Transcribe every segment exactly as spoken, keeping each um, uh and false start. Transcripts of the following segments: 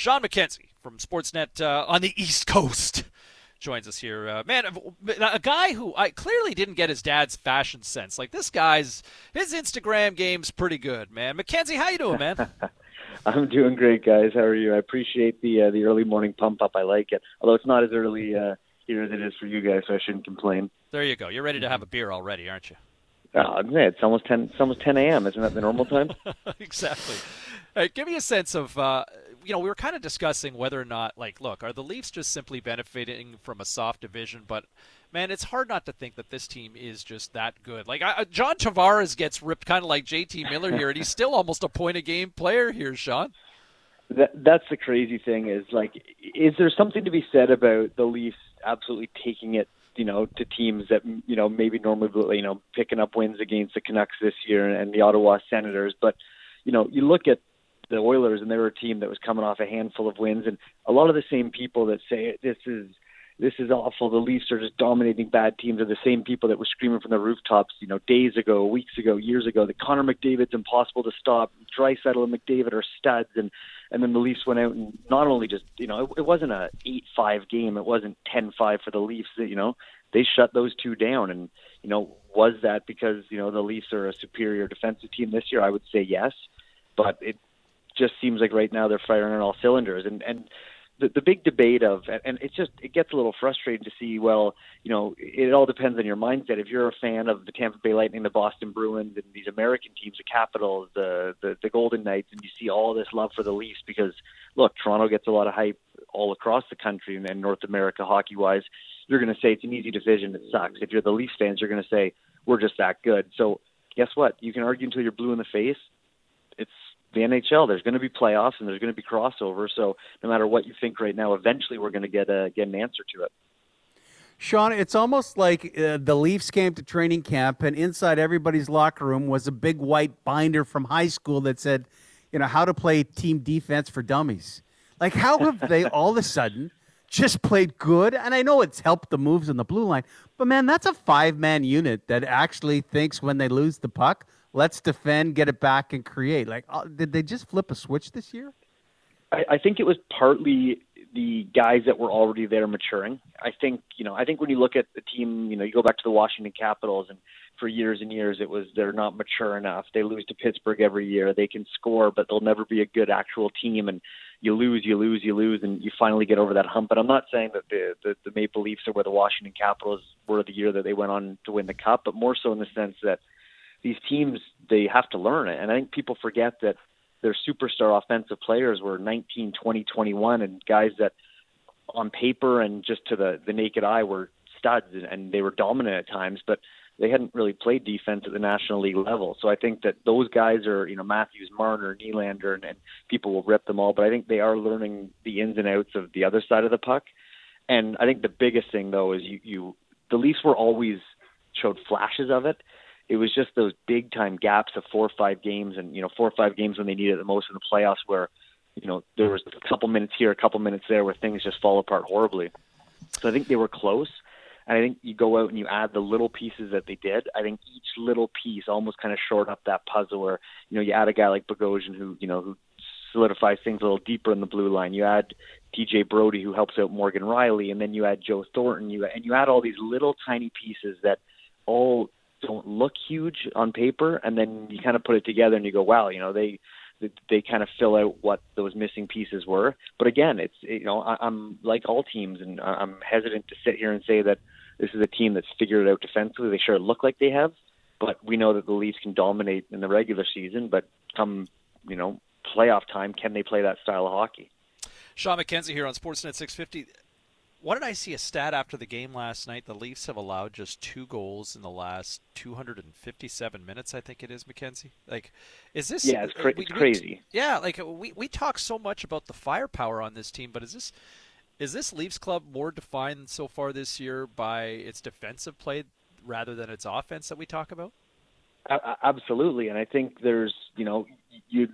Sean McKenzie from Sportsnet uh, on the East Coast joins us here. Uh, man, a guy who I clearly didn't get his dad's fashion sense. Like, this guy's, his Instagram game's pretty good, man. McKenzie, how you doing, man? I'm doing great, guys. How are you? I appreciate the uh, the early morning pump up. I like it, although it's not as early uh, here as it is for you guys, so I shouldn't complain. There you go. You're ready to have a beer already, aren't you? Oh, man, it's almost ten. It's almost ten a.m. Isn't that the normal time? Exactly. Hey, give me a sense of, uh, you know, we were kind of discussing whether or not, like, look, are the Leafs just simply benefiting from a soft division? But, man, it's hard not to think that this team is just that good. Like, I, John Tavares gets ripped kind of like J T Miller here, and he's still almost a point-a-game player here, Sean. That, that's the crazy thing is, like, is there something to be said about the Leafs absolutely taking it, you know, to teams that, you know, maybe normally, you know, picking up wins against the Canucks this year and the Ottawa Senators. But, you know, you look at the Oilers, and they were a team that was coming off a handful of wins, and a lot of the same people that say this is this is awful, the Leafs are just dominating bad teams, are the same people that were screaming from the rooftops, you know, days ago, weeks ago, years ago, that Connor McDavid's impossible to stop, Draisaitl and McDavid are studs, and and then the Leafs went out and not only just, you know, it, it wasn't a eight five game, it wasn't ten five for the Leafs, you know, they shut those two down, and, you know, was that because, you know, the Leafs are a superior defensive team this year? I would say yes, but it just seems like right now they're firing on all cylinders. And, and the, the big debate of, and it just, it gets a little frustrating to see, well, you know, it all depends on your mindset. If you're a fan of the Tampa Bay Lightning, the Boston Bruins, and these American teams, the Capitals, the, the, the Golden Knights, and you see all this love for the Leafs because, look, Toronto gets a lot of hype all across the country and, and North America hockey-wise, you're going to say it's an easy division, it sucks. If you're the Leafs fans, you're going to say, we're just that good. So guess what? You can argue until you're blue in the face. It's the N H L. There's going to be playoffs and there's going to be crossover. So no matter what you think right now, eventually we're going to get a get an answer to it. Sean, it's almost like uh, the Leafs came to training camp, and inside everybody's locker room was a big white binder from high school that said, you know, how to play team defense for dummies. Like, how have they all of a sudden just played good? And I know it's helped the moves on the blue line, but man, that's a five-man unit that actually thinks when they lose the puck, let's defend, get it back, and create. Like, uh, did they just flip a switch this year? I, I think it was partly the guys that were already there maturing. I think, you know, I think when you look at the team, you know, you go back to the Washington Capitals, and for years and years it was they're not mature enough. They lose to Pittsburgh every year. They can score, but they'll never be a good actual team. And you lose, you lose, you lose, and you finally get over that hump. But I'm not saying that the, the, the Maple Leafs are where the Washington Capitals were the year that they went on to win the Cup, but more so in the sense that these teams, they have to learn it. And I think people forget that their superstar offensive players were nineteen, twenty, twenty-one, and guys that on paper and just to the, the naked eye were studs, and they were dominant at times, but they hadn't really played defense at the National League level. So I think that those guys are, you know, Matthews, Marner, Nylander, and, and people will rip them all, but I think they are learning the ins and outs of the other side of the puck. And I think the biggest thing, though, is you, you the Leafs were always showed flashes of it. It was just those big-time gaps of four or five games, and, you know, four or five games when they needed it the most in the playoffs where, you know, there was a couple minutes here, a couple minutes there where things just fall apart horribly. So I think they were close. And I think you go out and you add the little pieces that they did. I think each little piece almost kind of shored up that puzzle where, you know, you add a guy like Bogosian who, you know, who solidifies things a little deeper in the blue line. You add T J Brody who helps out Morgan Riley, and then you add Joe Thornton. You and you add all these little tiny pieces that all don't look huge on paper, and then you kind of put it together and you go, wow, you know, they they, they kind of fill out what those missing pieces were. But again, it's, you know, I, I'm like all teams, and I'm hesitant to sit here and say that this is a team that's figured it out defensively. They sure look like they have, but we know that the Leafs can dominate in the regular season, but come, you know, playoff time, can they play that style of hockey? Sean McKenzie here on Sportsnet six fifty. What did I see a stat after the game last night? The Leafs have allowed just two goals in the last two hundred fifty-seven minutes, I think it is, McKenzie. Like, is this... Yeah, it's, cra- we, it's crazy. We, yeah, like, we, we talk so much about the firepower on this team, but is this is this Leafs club more defined so far this year by its defensive play rather than its offense that we talk about? A- absolutely, and I think there's, you know, you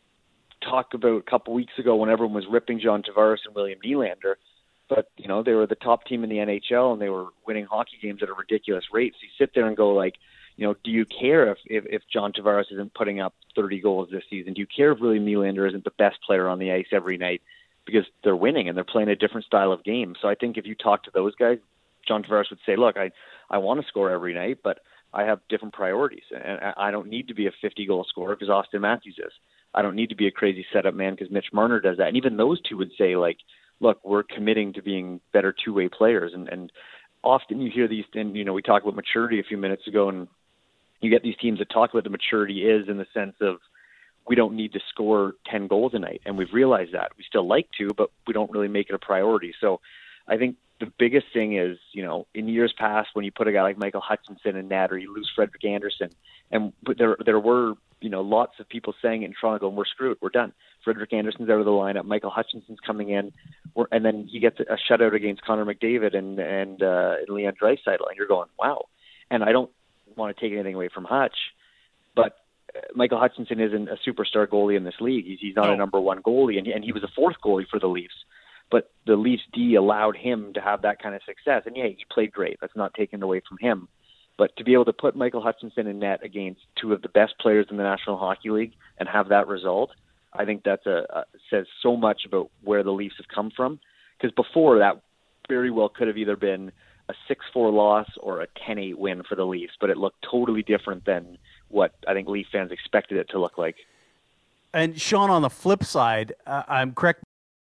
talk about a couple weeks ago when everyone was ripping John Tavares and William Nylander, but, you know, they were the top team in the N H L, and they were winning hockey games at a ridiculous rate. So you sit there and go, like, you know, do you care if, if, if John Tavares isn't putting up thirty goals this season? Do you care if William Nylander isn't the best player on the ice every night? because they're winning and they're playing a different style of game. So I think if you talk to those guys, John Tavares would say, look, I, I want to score every night, but I have different priorities. And I don't need to be a fifty-goal scorer because Austin Matthews is. I don't need to be a crazy setup man because Mitch Marner does that. And even those two would say, like, look, we're committing to being better two-way players. And, and often you hear these, and, you know, we talked about maturity a few minutes ago, and you get these teams that talk about the maturity is in the sense of we don't need to score ten goals a night. And we've realized that. We still like to, but we don't really make it a priority. So I think the biggest thing is, you know, in years past when you put a guy like Michael Hutchinson in net or you lose Frederik Andersen, and but there there were, you know, lots of people saying it in Toronto going, we're screwed, we're done. Frederik Andersen's out of the lineup, Michael Hutchinson's coming in, we're, and then he gets a shutout against Connor McDavid and, and, uh, and Leon Draisaitl, and you're going, wow. And I don't want to take anything away from Hutch, but Michael Hutchinson isn't a superstar goalie in this league. He's, he's not no. a number one goalie, and, and he was a fourth goalie for the Leafs. But the Leafs D allowed him to have that kind of success. And, yeah, he played great. That's not taken away from him. But to be able to put Michael Hutchinson in net against two of the best players in the National Hockey League and have that result, I think that's a, a says so much about where the Leafs have come from. Because before that very well could have either been a six four loss or a ten eight win for the Leafs. But it looked totally different than what I think Leaf fans expected it to look like. And, Sean, on the flip side, uh, I'm correct.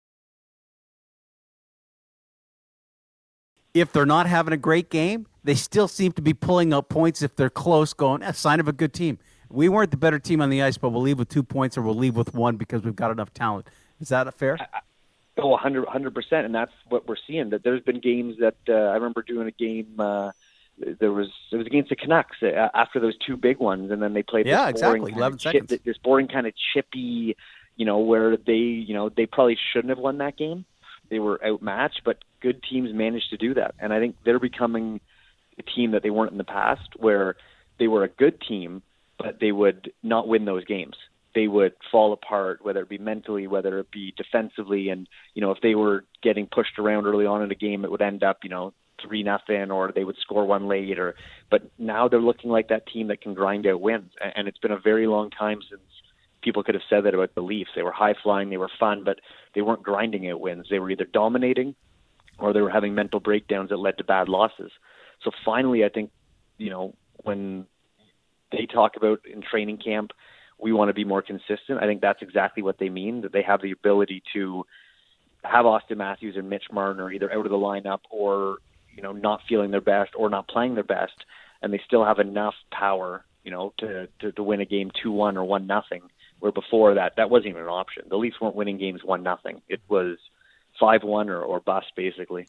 If they're not having a great game, they still seem to be pulling up points if they're close, going, a sign of a good team. We weren't the better team on the ice, but we'll leave with two points or we'll leave with one because we've got enough talent. Is that fair? I, oh, one hundred percent, and that's what we're seeing. That there's been games that uh, I remember doing a game, uh, there was it was against the Canucks uh, after those two big ones, and then they played yeah, this boring exactly, eleven chip, seconds. this boring kind of chippy, you know, where they, you know, they probably shouldn't have won that game. They were outmatched, but good teams managed to do that. And I think they're becoming a team that they weren't in the past, where they were a good team, but they would not win those games. They would fall apart, whether it be mentally, whether it be defensively. And, you know, if they were getting pushed around early on in a game, it would end up, you know, three nothing, or they would score one late. Or, but now they're looking like that team that can grind out wins. And it's been a very long time since people could have said that about the Leafs. They were high-flying, they were fun, but they weren't grinding out wins. They were either dominating or they were having mental breakdowns that led to bad losses. So finally, I think, you know, when they talk about in training camp, we want to be more consistent, I think that's exactly what they mean, that they have the ability to have Austin Matthews and Mitch Marner either out of the lineup or, you know, not feeling their best or not playing their best, and they still have enough power, you know, to, to, to win a game two one or one nothing. Where before that, that wasn't even an option. The Leafs weren't winning games one nothing. It was five one or, or bust, basically.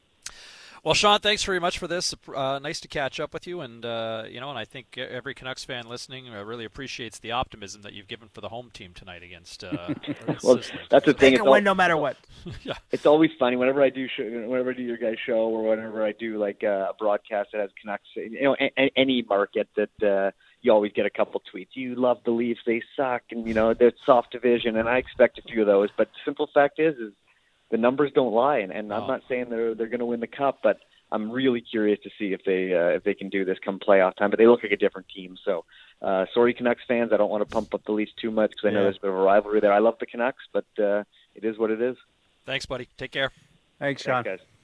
Well, Sean, thanks very much for this. Uh, nice to catch up with you, and uh, you know, and I think every Canucks fan listening uh, really appreciate the optimism that you've given for the home team tonight against. Uh, well, that's the thing. They can win no matter what. Yeah. It's always funny whenever I do show, whenever I do your guys' show, or whenever I do like uh, a broadcast that has Canucks. You know, a, a, any market that. Uh, You always get a couple tweets. You love the Leafs, they suck, and you know they're soft division. And I expect a few of those. But the simple fact is, is the numbers don't lie. And, and oh. I'm not saying they're they're going to win the cup, but I'm really curious to see if they uh, if they can do this come playoff time. But they look like a different team. So uh, sorry, Canucks fans. I don't want to pump up the Leafs too much because I know yeah. there's a bit of a rivalry there. I love the Canucks, but uh, it is what it is. Thanks, buddy. Take care. Thanks, Sean. Thanks, guys.